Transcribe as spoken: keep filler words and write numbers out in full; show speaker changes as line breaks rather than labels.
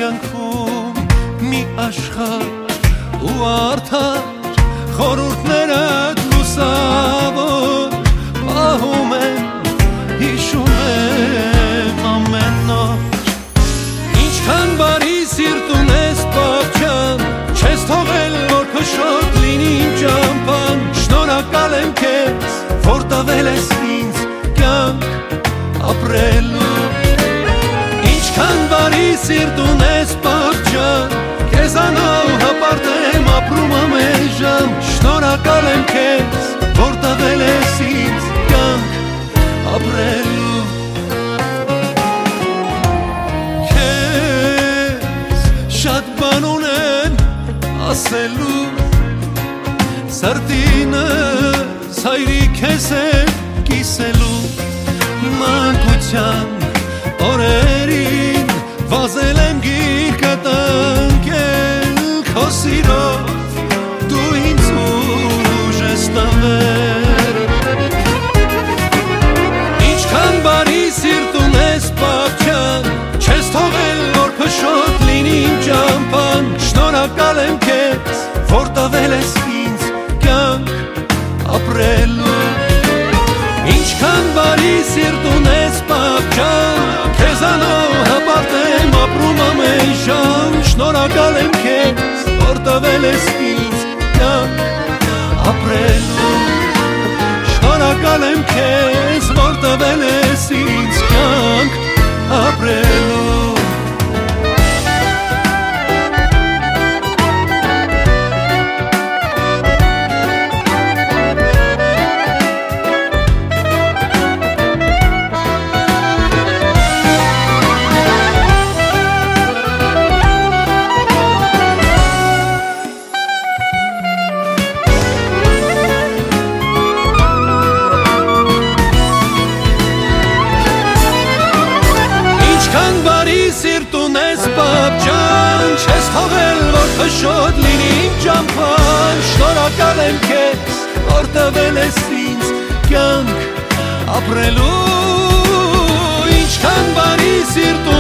կյանքում մի աշխարհ ու արդար խորհուրդներդ լուսավոր պահում եմ, հիշում եմ ամեն նոր ինչքան բարի սիրտ ունես պապչան չես թողել որ փշոտ լինի իմ ճամփան շնորհակալ եմ քեզ որ տվել ես ինձ կյանք ապրելու ինչքան բարի սիրտ ունես պապչան քեզանով հպարտ եմ ապրում ամեն ժամ շնորհակալ եմ քեզ որ տվել ես ինձ կյանք ապրելու քեզ շատ բան ունեն ասելու սրտինս հայրիկ ես է կիսելու մանկության օրերին վազել եմ գիրկը տնկել քո սիրով դու ինձ ուժ ես տվել ինչքան բարի սիրտ ունես պապչան չես թողել որ փշոտ լինի իմ ճամփան շնորհակալ եմ քեզ որ տվել ես ինձ կյանք ապրելու ինչքան բարի սիրտ ունես պապչան քեզանով հպարտ եմ ապրում ամեն ժամ շնորհակալ եմ քեզ որ տվել ես ինձ կյանք ապրելու շնորհակալ եմ քեզ որ տվել ես ինձ կյանք ապրելու Ինչքան բարի սիրտ ունես պապչան չես թողել որ փշոտ լինի իմ ճամփան շնորհակալ եմ քեզ որ տվել ես ինձ կյանք ապրելու ինչքան բարի սիրտ